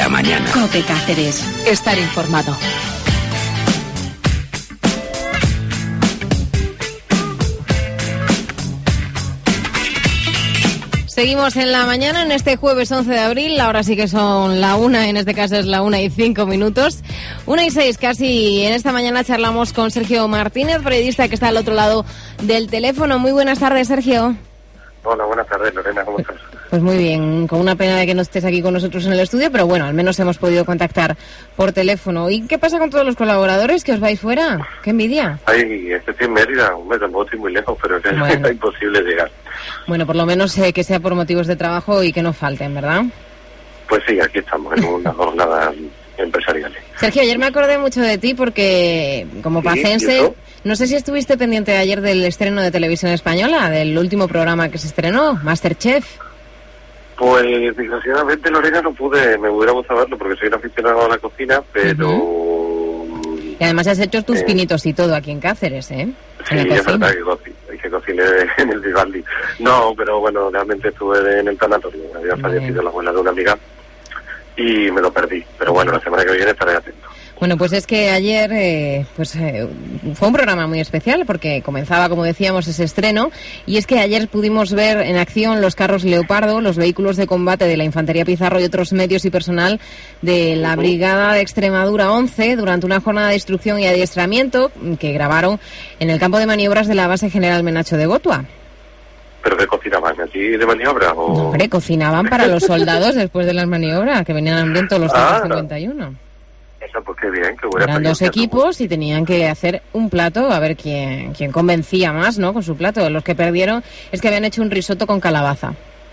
la mañana. COPE Cáceres. Estar informado. Seguimos en la mañana, en este jueves 11 de abril, ahora sí que son la 1, en este caso es la 1:05. 1:06 casi. En esta mañana charlamos con Sergio Martínez, periodista que está al otro lado del teléfono. Muy buenas tardes, Sergio. Hola, buenas tardes, Lorena, ¿cómo estás? Pues muy bien, con una pena de que no estés aquí con nosotros en el estudio, pero bueno, al menos hemos podido contactar por teléfono. ¿Y qué pasa con todos los colaboradores que os vais fuera? ¡Qué envidia! Ay, estoy en Mérida, tampoco estoy muy lejos, pero es Bueno. imposible llegar. Bueno, por lo menos que sea por motivos de trabajo y que no falten, ¿verdad? Pues sí, aquí estamos, en una jornada empresarial. Sergio, ayer me acordé mucho de ti porque, como Sí, pacense, ¿y eso? no sé si estuviste pendiente ayer del estreno de Televisión Española, del último programa que se estrenó, MasterChef. Pues desgraciadamente, Lorena, no pude, me hubiera gustado verlo porque soy un aficionado a la cocina, pero... Y además has hecho tus pinitos y todo aquí en Cáceres, ¿eh? Sí, En la es cocina. verdad que cociné en el Vivaldi. No, pero bueno, realmente estuve en el tanatorio, había fallecido la abuela de una amiga y me lo perdí. Pero bueno, la semana que viene estaré atento. Bueno, pues es que ayer fue un programa muy especial porque comenzaba, como decíamos, ese estreno, y es que ayer pudimos ver en acción los carros Leopardo, los vehículos de combate de la Infantería Pizarro y otros medios y personal de la Brigada de Extremadura 11 durante una jornada de instrucción y adiestramiento que grabaron en el campo de maniobras de la base General Menacho de Gotua. ¿Pero qué cocinaban allí de maniobra? O... No, hombre, cocinaban para los soldados después de las maniobras, que venían hambrientos los 151. Eso, pues qué bien, qué buena Eran dos experiencia. equipos y tenían que hacer un plato, a ver quién convencía más, ¿no?, con su plato. Los que perdieron es que habían hecho un risotto con calabaza.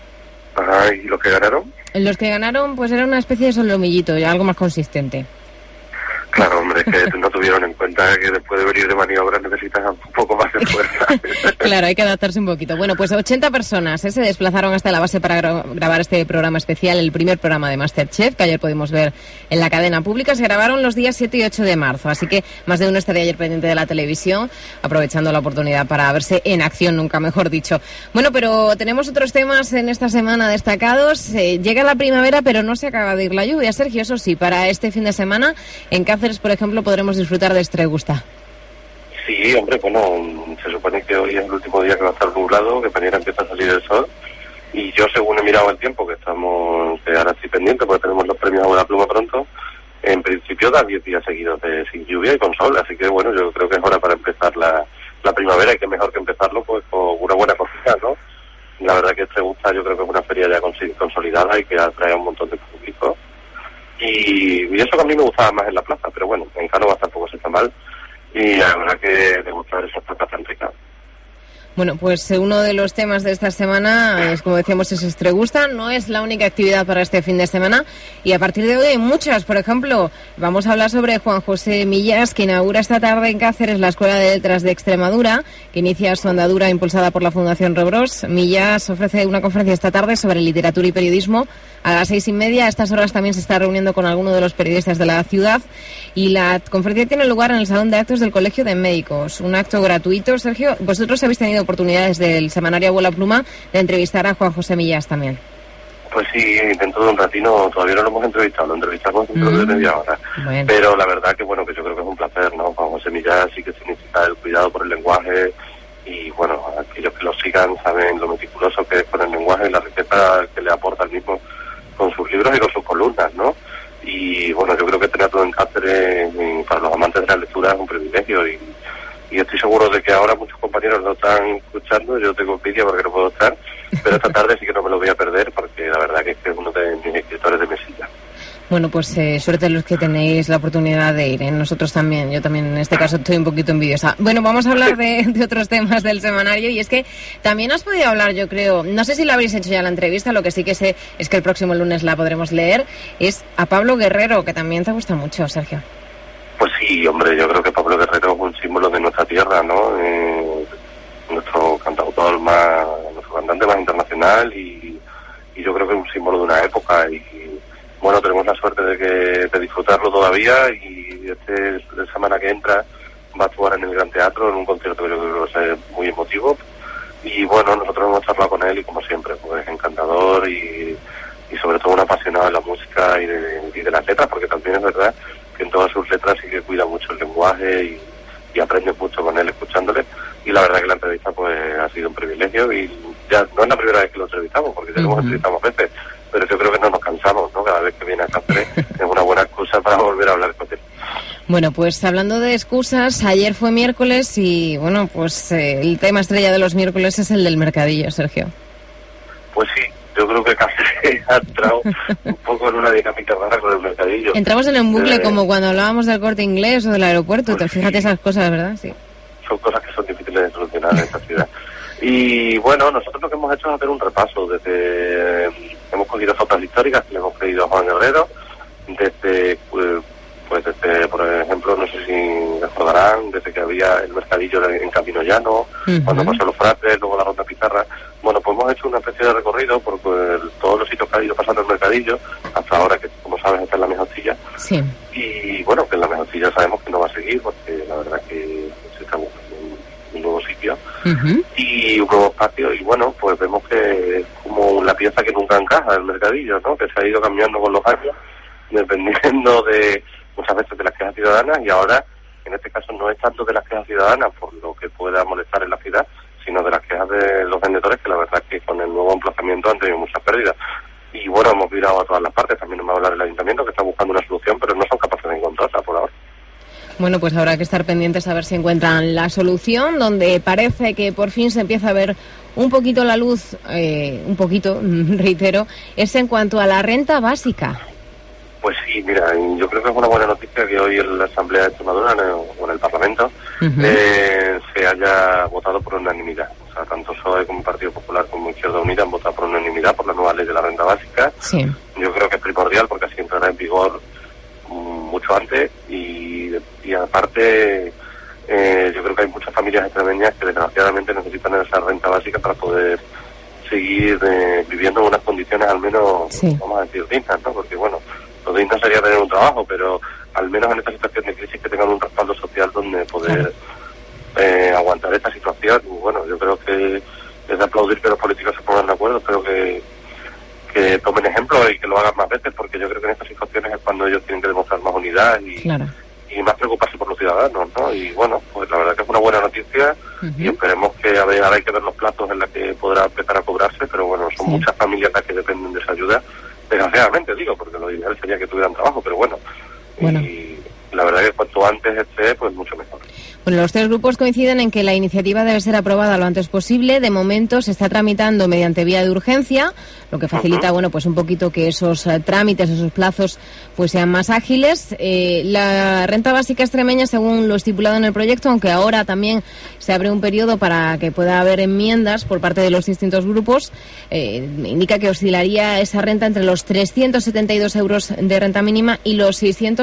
Ajá, ¿y los que ganaron? Los que ganaron, pues era una especie de solomillito, ya algo más consistente. Claro, hombre, es que no tuvieron en cuenta que después de venir de maniobra necesitas un poco más de fuerza. Claro, hay que adaptarse un poquito. Bueno, pues 80 personas se desplazaron hasta la base para grabar este programa especial, el primer programa de MasterChef, que ayer pudimos ver en la cadena pública. Se grabaron los días 7 y 8 de marzo, así que más de uno estaría ayer pendiente de la televisión, aprovechando la oportunidad para verse en acción, nunca mejor dicho. Bueno, pero tenemos otros temas en esta semana destacados. Llega la primavera, pero no se acaba de ir la lluvia, Sergio. Eso sí, para este fin de semana, en Cáceres, por ejemplo, podremos disfrutar de Estregusta. Sí, hombre, bueno, se supone que hoy es el último día que va a estar nublado, que mañana empieza a salir el sol, y yo, según he mirado el tiempo, que ahora estoy pendiente porque tenemos los premios Buena Pluma pronto, en principio da 10 días seguidos sin lluvia y con sol, así que bueno, yo creo que es hora para empezar la primavera, y que mejor que empezarlo pues con una buena cocina, ¿no? La verdad que Estregusta yo creo que es una feria ya consolidada y que atrae a un montón de público. Y eso que a mí me gustaba más en la plaza, pero bueno, en Cánovas tampoco se está mal, y la verdad que me gusta ver esas tartas tan ricas. Bueno, pues uno de los temas de esta semana es, como decíamos, es Estregusta. No es la única actividad para este fin de semana, y a partir de hoy hay muchas. Por ejemplo, vamos a hablar sobre Juan José Millás, que inaugura esta tarde en Cáceres la Escuela de Letras de Extremadura, que inicia su andadura impulsada por la Fundación Rebros. Millás ofrece una conferencia esta tarde sobre literatura y periodismo a las 6:30. A estas horas también se está reuniendo con alguno de los periodistas de la ciudad, y la conferencia tiene lugar en el Salón de Actos del Colegio de Médicos. Un acto gratuito. Sergio, vosotros habéis tenido oportunidades del semanario Abuela Pluma de entrevistar a Juan José Millás también. Pues sí, dentro de un ratino, todavía no lo hemos entrevistado, lo entrevistamos dentro de media hora. Bueno. Pero la verdad que bueno, que yo creo que es un placer, ¿no? Juan José Millás sí que significa el cuidado por el lenguaje, y bueno, aquellos que lo sigan saben lo meticuloso que es con el lenguaje y la riqueza que le aporta al mismo con sus libros y con sus columnas, ¿no? Y bueno, yo creo que tenerlo en Cáceres para los amantes de la lectura es un privilegio, y estoy seguro de que ahora muchos compañeros lo están escuchando. Yo tengo envidia porque no puedo estar, pero esta tarde sí que no me lo voy a perder, porque la verdad que es uno de mis escritores de mesilla. Bueno, pues suerte los que tenéis la oportunidad de ir, ¿eh? Nosotros también, yo también en este caso estoy un poquito envidiosa. Bueno, vamos a hablar de otros temas del semanario, y es que también has podido hablar, yo creo, no sé si lo habréis hecho ya la entrevista, lo que sí que sé es que el próximo lunes la podremos leer, es a Pablo Guerrero, que también te gusta mucho, Sergio. Pues sí, hombre, yo creo que Pablo Guerrero es un símbolo de nuestra tierra, ¿no? Nuestro cantautor nuestro cantante más internacional, y yo creo que es un símbolo de una época, y bueno, tenemos la suerte de disfrutarlo todavía, y la semana que entra va a actuar en el Gran Teatro en un concierto que yo creo que va a ser muy emotivo, y bueno, nosotros hemos charlado con él, y como siempre, pues encantador, y sobre todo un apasionado de la música, música y de las letras, porque también es verdad que en todas sus letras sí que cuida mucho el lenguaje y aprende mucho con él escuchándole, y la verdad que la entrevista pues ha sido un privilegio, y ya no es la primera vez que lo entrevistamos, porque ya lo hemos entrevistado veces, pero yo creo que no nos cansamos, ¿no? Cada vez que viene a Cáceres es una buena excusa para volver a hablar con él. Bueno, pues hablando de excusas, ayer fue miércoles y bueno, pues el tema estrella de los miércoles es el del mercadillo, Sergio. Pues sí, yo creo que Cáceres ha entrado un poco en una dinámica rara con el mercadillo. Entramos en un bucle como cuando hablábamos del Corte Inglés o del aeropuerto, pues fíjate esas cosas, ¿verdad? Sí. Son cosas que son difíciles de solucionar en esta ciudad. Y bueno, nosotros lo que hemos hecho es hacer un repaso. Hemos cogido fotos históricas que le hemos pedido a Juan Guerrero, desde, por ejemplo, no sé si recordarán, desde que había el mercadillo en Camino Llano, cuando pasó los Fratres, luego la Ronda Pizarra. Bueno, pues hemos hecho una especie de recorrido por todos los sitios que ha ido pasando el mercadillo, hasta ahora que, como sabes, está en la Mejorcilla. Sí. Y bueno, que en la Mejorcilla sabemos que no va a seguir, porque la verdad que se está buscando un nuevo sitio y un nuevo espacio, y bueno, pues vemos que es como la pieza que nunca encaja el mercadillo, ¿no? Que se ha ido cambiando con los años, dependiendo de muchas veces de las quejas ciudadanas, y ahora en este caso no es tanto de las quejas ciudadanas por lo que pueda molestar en la ciudad, sino de las quejas de los vendedores, que la verdad es que con el nuevo emplazamiento han tenido muchas pérdidas. Y bueno, hemos mirado a todas las partes, también nos va a hablar el ayuntamiento que está buscando una solución, pero no son capaces de encontrarla por ahora. Bueno, pues habrá que estar pendientes a ver si encuentran la solución, donde parece que por fin se empieza a ver un poquito la luz, reitero, es en cuanto a la renta básica. Pues sí, mira, yo creo que es una buena noticia que hoy en la Asamblea de Extremadura, o en el Parlamento, se haya votado por unanimidad. O sea, tanto PSOE como Partido Popular como Izquierda Unida han votado por unanimidad por la nueva ley de la renta básica. Sí. Yo creo que es primordial porque así entrará en vigor mucho antes, y aparte yo creo que hay muchas familias extremeñas que desgraciadamente necesitan esa renta básica para poder seguir viviendo en unas condiciones al menos, vamos a decir, dignas, ¿no? Porque bueno, lo digno sería tener un trabajo, pero al menos en esta situación de crisis que tengan un respaldo social donde poder aguantar esta situación. Y bueno, yo creo que es de aplaudir que los políticos se pongan de acuerdo, espero que tomen ejemplo y que lo hagan más veces, porque yo creo que en estas situaciones es cuando ellos tienen que demostrar más unidad y más preocuparse por los ciudadanos, ¿no? Y bueno, pues la verdad que es una buena noticia y esperemos que ahora hay que ver los plazos en los que podrá empezar a cobrarse, pero bueno, son muchas familias las que dependen de esa ayuda, desgraciadamente digo, porque lo ideal sería que tuvieran trabajo, pero bueno. Y la verdad que cuanto antes esté, pues mucho mejor. Bueno, los tres grupos coinciden en que la iniciativa debe ser aprobada lo antes posible. De momento se está tramitando mediante vía de urgencia, lo que facilita, bueno, pues un poquito que esos trámites, esos plazos, pues sean más ágiles. La renta básica extremeña, según lo estipulado en el proyecto, aunque ahora también se abre un periodo para que pueda haber enmiendas por parte de los distintos grupos, indica que oscilaría esa renta entre los 372 euros de renta mínima y los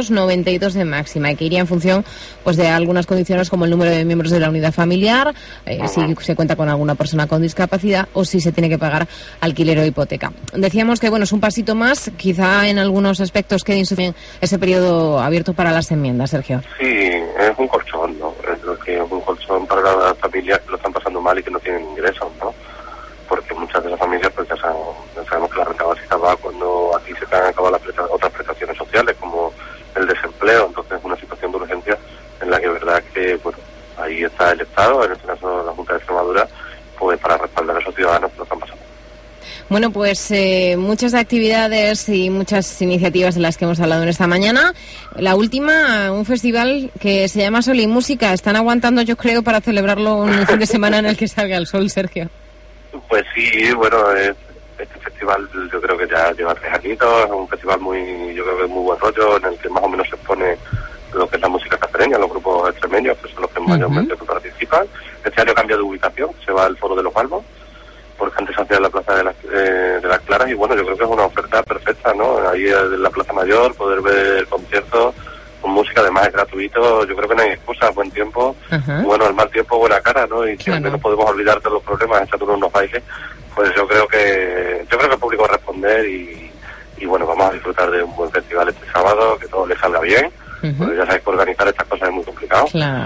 692 de máxima, y que iría en función, pues, de algunas condiciones como el número de miembros de la unidad familiar, si se cuenta con alguna persona con discapacidad o si se tiene que pagar alquiler o hipoteca. Decíamos que, bueno, es un pasito más, quizá en algunos aspectos quede insuficiente ese periodo abierto para las enmiendas, Sergio. Sí, es un colchón, ¿no? Es un colchón para las familias que lo están pasando mal y que no tienen ingresos, ¿no? Porque muchas de las familias, pues ya sabemos que la renta básica va cuando aquí se te han acabado otras prestaciones sociales, como el desempleo, entonces es una situación de urgencia en la que es verdad que, bueno, ahí está el Estado, en este caso la Junta de Extremadura, pues para respaldar a esos ciudadanos que lo están pasando. Bueno, pues muchas actividades y muchas iniciativas de las que hemos hablado en esta mañana. La última, un festival que se llama Sol y Música. Están aguantando, yo creo, para celebrarlo un fin de semana en el que salga el sol, Sergio. Pues sí, bueno, este festival yo creo que ya lleva 3 añitos, es un festival yo creo que es muy buen rollo, en el que más o menos se expone lo que es la música cacereña, los grupos extremeños, que son los que mayormente participan. Este año cambia de ubicación, se va al Foro de los Balmos, porque antes se hacía en la Plaza de las Claras, y bueno, yo creo que es una oferta perfecta, ¿no? Ahí en la Plaza Mayor, poder ver conciertos con música, además es gratuito, yo creo que no hay excusa, buen tiempo, bueno, el mal tiempo, buena cara, ¿no? Y si al menos podemos olvidar de los problemas echándonos unos bailes, pues yo creo que el público va a responder y bueno, vamos a disfrutar de un buen festival este sábado, que todo le salga bien. Pues ya sabéis que organizar estas cosas es muy complicado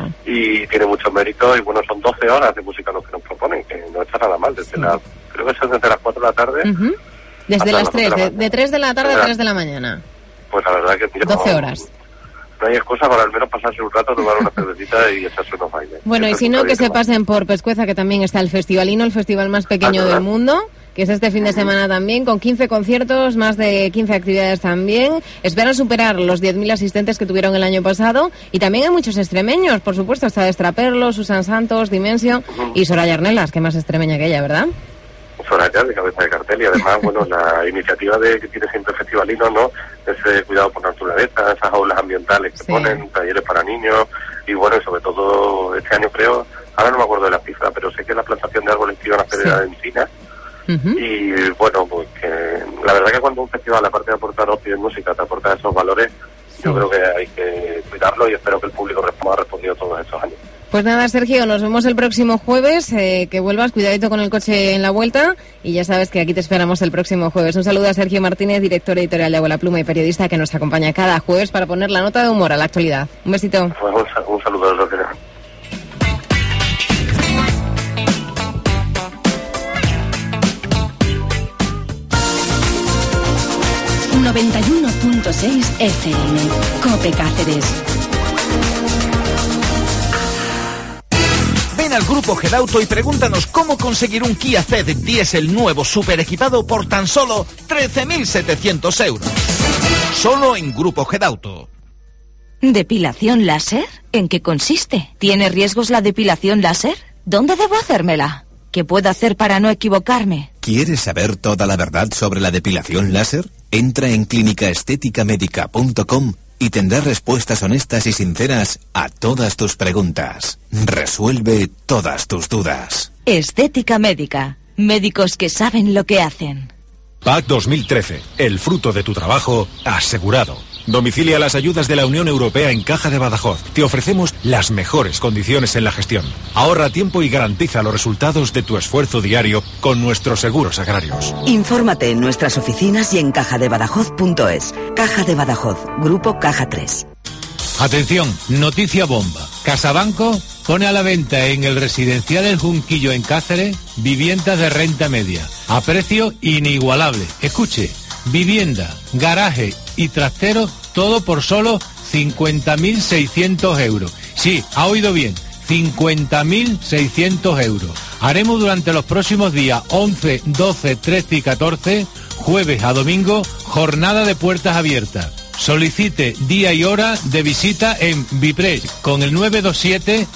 y tiene mucho mérito, y bueno, son 12 horas de música lo que nos proponen, que no está nada mal, creo que son desde las 4 de la tarde Desde las 3, de 3 de la tarde a 3 de la mañana. Pues la verdad que... 12 horas. No hay excusa para al menos pasarse un rato, tomar una cervecita y echarse unos bailes. Bueno, y si no, que se pasen por Pescueza, que también está el Festivalino, el festival más pequeño del mundo, que es este fin de semana también, con 15 conciertos, más de 15 actividades también. Esperan superar los 10.000 asistentes que tuvieron el año pasado. Y también hay muchos extremeños, por supuesto. Está Estraperlo, Susan Santos, Dimensio y Soraya Arnelas, que más extremeña que ella, ¿verdad? Soraya, de cabeza de cartel, y además, bueno, la iniciativa que tiene siempre el Festivalino, ¿no? Ese cuidado por la naturaleza, esas aulas ambientales que ponen, talleres para niños, y bueno, y sobre todo este año creo, ahora no me acuerdo de la cifra, pero sé que la plantación de árboles que iban a hacer era de encinas. Y bueno, pues que la verdad que cuando un festival, aparte de aportar ocio y música, te aporta esos valores, yo creo que hay que cuidarlo, y espero que el público ha respondido todos estos años. Pues nada, Sergio, nos vemos el próximo jueves, que vuelvas, cuidadito con el coche en la vuelta, y ya sabes que aquí te esperamos el próximo jueves. Un saludo a Sergio Martínez, director editorial de Agua la Pluma y periodista que nos acompaña cada jueves para poner la nota de humor a la actualidad. Un besito. Pues un saludo a Rosina. ...91.6 FM... COPE Cáceres. Ven al Grupo Gedauto y pregúntanos cómo conseguir un Kia Ceed Diesel nuevo super equipado por tan solo 13.700 euros. Solo en Grupo Gedauto. ¿Depilación láser? ¿En qué consiste? ¿Tiene riesgos la depilación láser? ¿Dónde debo hacérmela? ¿Qué puedo hacer para no equivocarme? ¿Quieres saber toda la verdad sobre la depilación láser? Entra en clínicaestéticamedica.com y tendrás respuestas honestas y sinceras a todas tus preguntas. Resuelve todas tus dudas. Estética Médica. Médicos que saben lo que hacen. PAC 2013. El fruto de tu trabajo asegurado. Domicilia las ayudas de la Unión Europea en Caja de Badajoz. Te ofrecemos las mejores condiciones en la gestión. Ahorra tiempo y garantiza los resultados de tu esfuerzo diario con nuestros seguros agrarios. Infórmate en nuestras oficinas y en cajadebadajoz.es. Caja de Badajoz, Grupo Caja 3. Atención, noticia bomba. CasaBanco pone a la venta en el residencial El Junquillo en Cáceres viviendas de renta media a precio inigualable. Escuche, vivienda, garaje y trastero, todo por solo 50.600 euros. Sí, ha oído bien, 50.600 euros. Haremos durante los próximos días 11, 12, 13 y 14, jueves a domingo, jornada de puertas abiertas. Solicite día y hora de visita en Bipres con el 927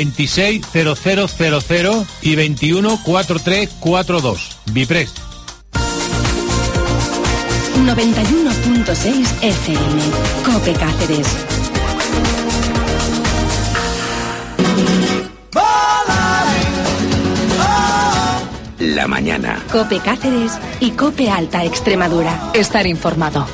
260000 y 214342. Bipres. 91.6 FM. COPE Cáceres. La mañana. COPE Cáceres y COPE Alta Extremadura. Estar informado.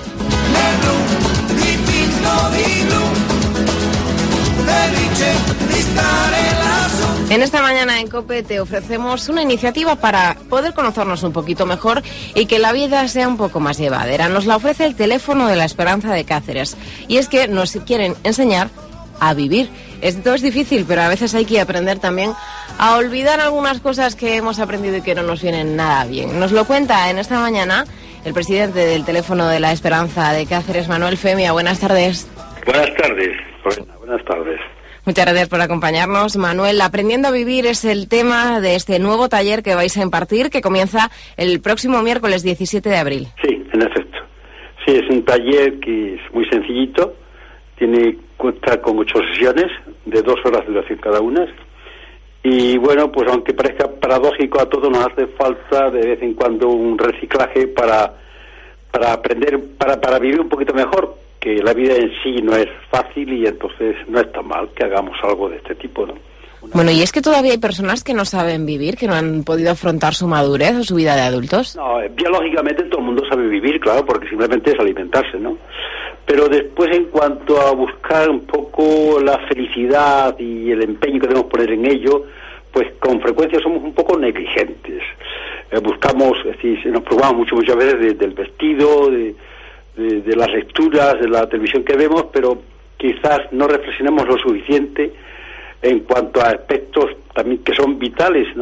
En esta mañana en COPE te ofrecemos una iniciativa para poder conocernos un poquito mejor y que la vida sea un poco más llevadera. Nos la ofrece el teléfono de la Esperanza de Cáceres. Y es que nos quieren enseñar a vivir. Esto es difícil, pero a veces hay que aprender también a olvidar algunas cosas que hemos aprendido y que no nos vienen nada bien. Nos lo cuenta en esta mañana el presidente del teléfono de la Esperanza de Cáceres, Manuel Femia. Buenas tardes. Buenas tardes. Buenas tardes. Muchas gracias por acompañarnos, Manuel. Aprendiendo a vivir es el tema de este nuevo taller que vais a impartir, que comienza el próximo miércoles 17 de abril. Sí, en efecto. Sí, es un taller que es muy sencillito. Cuenta con 8 sesiones de 2 horas de duración cada una. Y bueno, pues aunque parezca paradójico, a todos nos hace falta de vez en cuando un reciclaje para aprender, para vivir un poquito mejor, que la vida en sí no es fácil y entonces no está mal que hagamos algo de este tipo, ¿no? Bueno, y es que todavía hay personas que no saben vivir, que no han podido afrontar su madurez o su vida de adultos. No, biológicamente todo el mundo sabe vivir, claro, porque simplemente es alimentarse, ¿no? Pero después, en cuanto a buscar un poco la felicidad y el empeño que debemos poner en ello, pues con frecuencia somos un poco negligentes. Buscamos, es decir, nos preocupamos muchas veces del vestido, de las lecturas, de la televisión que vemos, pero quizás no reflexionemos lo suficiente en cuanto a aspectos también que son vitales, ¿no?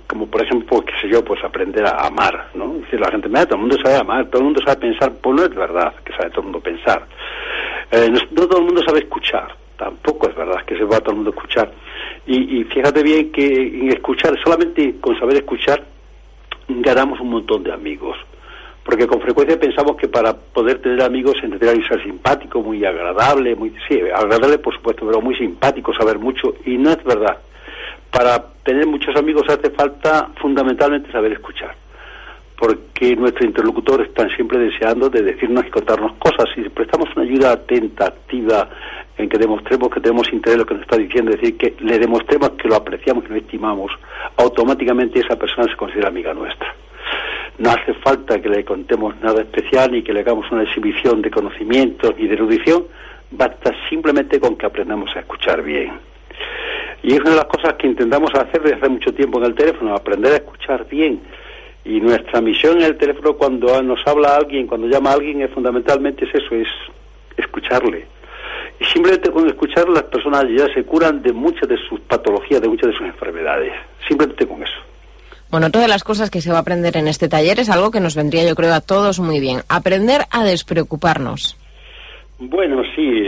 como por ejemplo, qué sé yo, pues aprender a amar, ¿no? Es decir, la gente, mira, todo el mundo sabe amar, todo el mundo sabe pensar, pues no es verdad que sabe todo el mundo pensar. No todo el mundo sabe escuchar, tampoco es verdad que se va todo el mundo a escuchar. Y fíjate bien que en escuchar, solamente con saber escuchar, ganamos un montón de amigos. Porque con frecuencia pensamos que para poder tener amigos se tendría que ser simpático, muy agradable, agradable por supuesto, pero muy simpático, saber mucho, y no es verdad. Para tener muchos amigos hace falta fundamentalmente saber escuchar, porque nuestros interlocutores están siempre deseando de decirnos y contarnos cosas, y si prestamos una ayuda atenta, activa, en que demostremos que tenemos interés en lo que nos está diciendo, es decir, que le demostremos que lo apreciamos, que lo estimamos, automáticamente esa persona se considera amiga nuestra. No hace falta que le contemos nada especial ni que le hagamos una exhibición de conocimientos y de erudición, basta simplemente con que aprendamos a escuchar bien. Y es una de las cosas que intentamos hacer desde hace mucho tiempo en el teléfono, aprender a escuchar bien. Y nuestra misión en el teléfono, cuando nos habla alguien, cuando llama a alguien, es fundamentalmente eso, es escucharle. Y simplemente con escuchar las personas ya se curan de muchas de sus patologías, de muchas de sus enfermedades. Simplemente con eso. Bueno, otra de las cosas que se va a aprender en este taller es algo que nos vendría, yo creo, a todos muy bien. Aprender a despreocuparnos. Bueno, sí,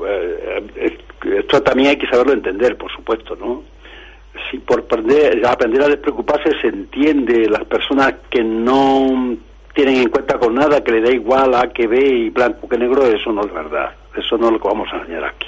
esto también hay que saberlo entender, por supuesto, ¿no? Si por aprender a despreocuparse se entiende las personas que no tienen en cuenta con nada, que le da igual A que B y blanco que negro, eso no es verdad. Eso no es lo que vamos a enseñar aquí.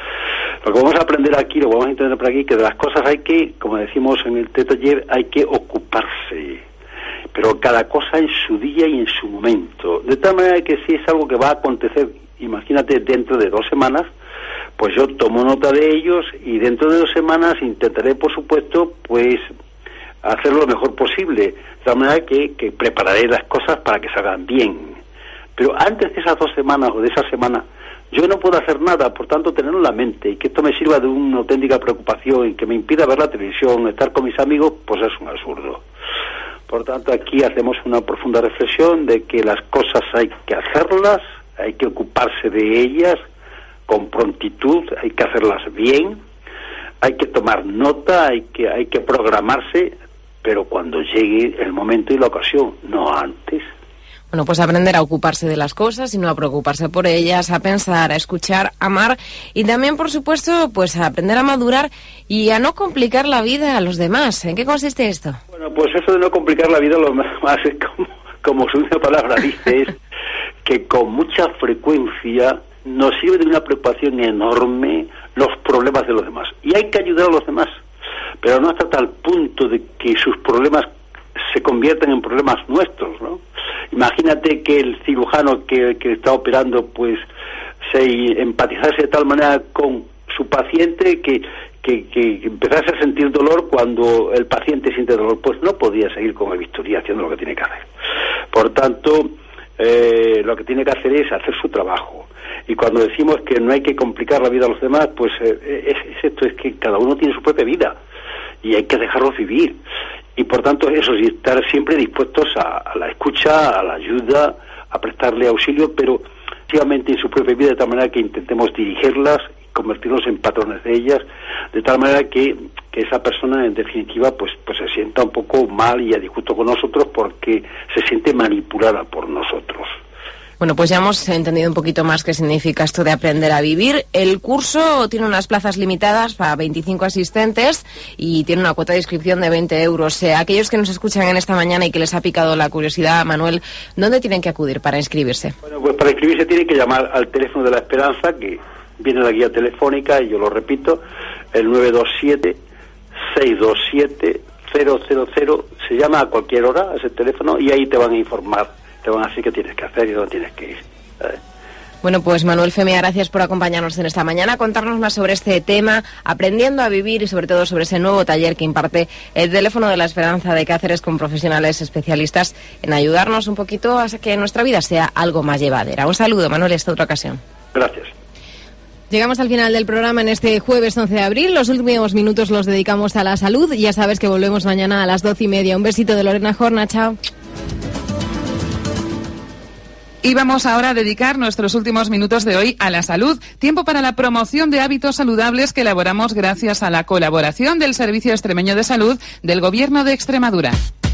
Lo que vamos a aprender aquí, lo vamos a entender por aquí, que de las cosas hay que, como decimos en el taller, hay que ocuparse. Pero cada cosa en su día y en su momento. De tal manera que si es algo que va a acontecer, imagínate, dentro de 2 semanas, pues yo tomo nota de ellos y dentro de 2 semanas intentaré, por supuesto, pues hacerlo lo mejor posible. De tal manera que prepararé las cosas para que salgan bien. Pero antes de esas 2 semanas o de esa semana, yo no puedo hacer nada, por tanto tenerlo en la mente y que esto me sirva de una auténtica preocupación y que me impida ver la televisión, estar con mis amigos, pues es un absurdo. Por tanto, aquí hacemos una profunda reflexión de que las cosas hay que hacerlas, hay que ocuparse de ellas con prontitud, hay que hacerlas bien, hay que tomar nota, hay que programarse, pero cuando llegue el momento y la ocasión, no antes. Bueno, pues aprender a ocuparse de las cosas y no a preocuparse por ellas, a pensar, a escuchar, a amar y también, por supuesto, pues a aprender a madurar y a no complicar la vida a los demás. ¿En qué consiste esto? Bueno, pues eso de no complicar la vida, lo más es como su misma palabra dice, es que con mucha frecuencia nos sirve de una preocupación enorme los problemas de los demás. Y hay que ayudar a los demás, pero no hasta tal punto de que sus problemas se conviertan en problemas nuestros, ¿no? Imagínate que el cirujano que está operando pues se empatizase de tal manera con su paciente que empezase a sentir dolor cuando el paciente siente dolor, pues no podía seguir con el bisturí haciendo lo que tiene que hacer. Por tanto, lo que tiene que hacer es hacer su trabajo. Y cuando decimos que no hay que complicar la vida a los demás, pues es esto, es que cada uno tiene su propia vida y hay que dejarlos vivir. Y por tanto eso sí, estar siempre dispuestos a la escucha, a la ayuda, a prestarle auxilio, pero activamente en su propia vida, de tal manera que intentemos dirigirlas y convertirnos en patrones de ellas, de tal manera que esa persona en definitiva pues se sienta un poco mal y a disgusto con nosotros porque se siente manipulada por nosotros. Bueno, pues ya hemos entendido un poquito más qué significa esto de aprender a vivir. El curso tiene unas plazas limitadas para 25 asistentes y tiene una cuota de inscripción de 20 euros. Aquellos que nos escuchan en esta mañana y que les ha picado la curiosidad, Manuel, ¿dónde tienen que acudir para inscribirse? Bueno, pues para inscribirse tienen que llamar al teléfono de la Esperanza, que viene la guía telefónica, y yo lo repito, el 927-627-000. Se llama a cualquier hora a ese teléfono y ahí te van a informar. Te van a decir qué tienes que hacer y dónde tienes que ir. Bueno, pues Manuel Femia, gracias por acompañarnos en esta mañana, contarnos más sobre este tema, aprendiendo a vivir y sobre todo sobre ese nuevo taller que imparte el Teléfono de la Esperanza de Cáceres con profesionales especialistas en ayudarnos un poquito a que nuestra vida sea algo más llevadera. Un saludo, Manuel, esta otra ocasión. Gracias. Llegamos al final del programa en este jueves 11 de abril. Los últimos minutos los dedicamos a la salud. Ya sabes que volvemos mañana a las 12:30. Un besito de Lorena Jorna. Chao. Y vamos ahora a dedicar nuestros últimos minutos de hoy a la salud. Tiempo para la promoción de hábitos saludables que elaboramos gracias a la colaboración del Servicio Extremeño de Salud del Gobierno de Extremadura.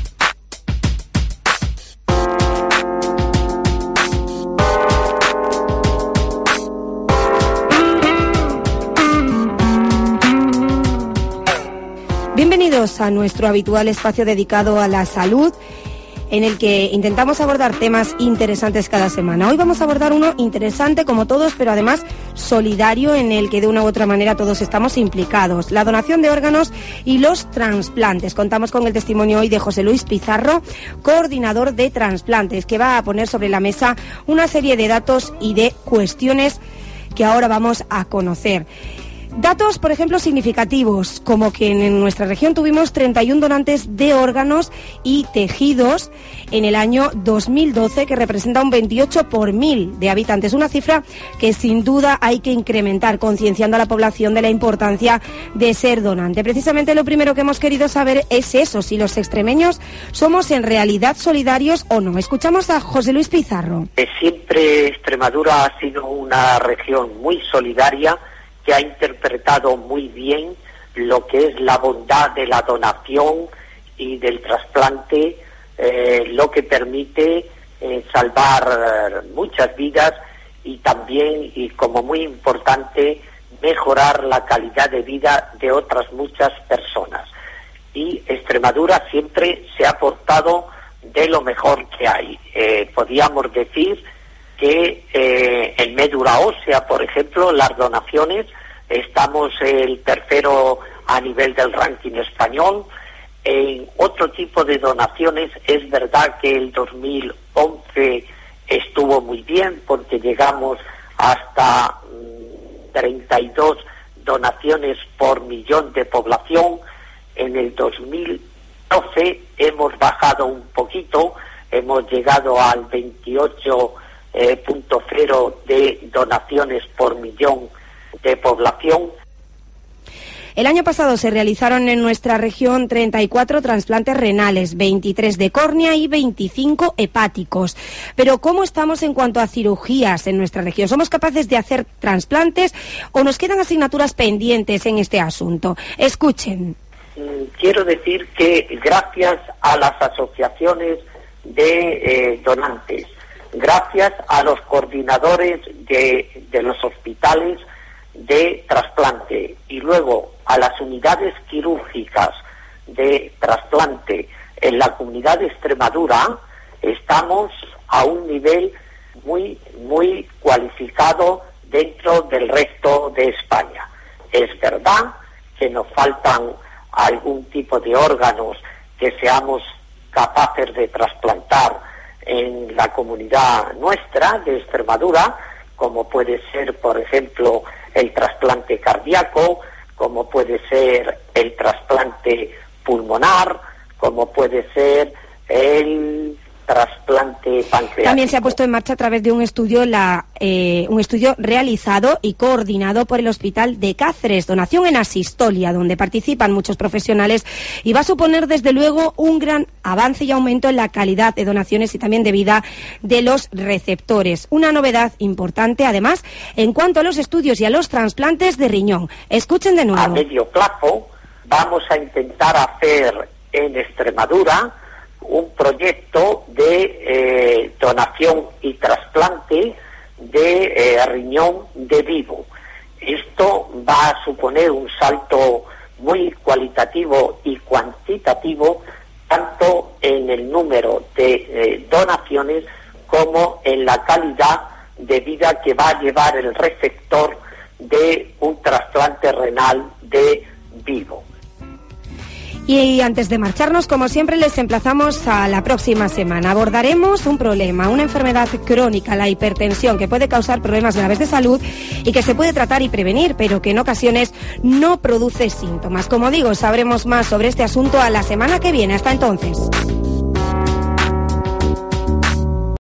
Bienvenidos a nuestro habitual espacio dedicado a la salud, en el que intentamos abordar temas interesantes cada semana. Hoy vamos a abordar uno interesante como todos, pero además solidario, en el que de una u otra manera todos estamos implicados: la donación de órganos y los trasplantes. Contamos con el testimonio hoy de José Luis Pizarro, coordinador de trasplantes, que va a poner sobre la mesa una serie de datos y de cuestiones que ahora vamos a conocer. Datos, por ejemplo, significativos, como que en nuestra región tuvimos 31 donantes de órganos y tejidos en el año 2012, que representa un 28 por 1000 de habitantes. Una cifra que sin duda hay que incrementar, concienciando a la población de la importancia de ser donante. Precisamente lo primero que hemos querido saber es eso, si los extremeños somos en realidad solidarios o no. Escuchamos a José Luis Pizarro. Siempre Extremadura ha sido una región muy solidaria, que ha interpretado muy bien lo que es la bondad de la donación y del trasplante, lo que permite salvar muchas vidas y también, y como muy importante, mejorar la calidad de vida de otras muchas personas. Y Extremadura siempre se ha portado de lo mejor que hay. Podríamos decir que en médula ósea, por ejemplo, las donaciones, estamos el tercero a nivel del ranking español. En otro tipo de donaciones es verdad que el 2011 estuvo muy bien, porque llegamos hasta 32 donaciones por millón de población. En el 2012 hemos bajado un poquito, hemos llegado al 28.0 de donaciones por millón de población. El año pasado se realizaron en nuestra región 34 trasplantes renales, 23 de córnea y 25 hepáticos. Pero ¿cómo estamos en cuanto a cirugías en nuestra región? ¿Somos capaces de hacer trasplantes o nos quedan asignaturas pendientes en este asunto? Escuchen. Quiero decir que gracias a las asociaciones de donantes, gracias a los coordinadores de los hospitales de trasplante y luego a las unidades quirúrgicas de trasplante en la comunidad de Extremadura, estamos a un nivel muy cualificado dentro del resto de España. Es verdad que nos faltan algún tipo de órganos que seamos capaces de trasplantar en la comunidad nuestra de Extremadura, como puede ser, por ejemplo, el trasplante cardíaco, como puede ser el trasplante pulmonar, como puede ser el trasplante pancreático. También se ha puesto en marcha a través de un estudio realizado y coordinado por el Hospital de Cáceres, donación en asistolia, donde participan muchos profesionales, y va a suponer desde luego un gran avance y aumento en la calidad de donaciones y también de vida de los receptores. Una novedad importante, además, en cuanto a los estudios y a los trasplantes de riñón. Escuchen de nuevo. A medio plazo vamos a intentar hacer en Extremadura un proyecto de donación y trasplante de riñón de vivo. Esto va a suponer un salto muy cualitativo y cuantitativo, tanto en el número de donaciones como en la calidad de vida que va a llevar el receptor de un trasplante renal de vivo. Y antes de marcharnos, como siempre, les emplazamos a la próxima semana. Abordaremos un problema, una enfermedad crónica, la hipertensión, que puede causar problemas graves de salud y que se puede tratar y prevenir, pero que en ocasiones no produce síntomas. Como digo, sabremos más sobre este asunto a la semana que viene. Hasta entonces.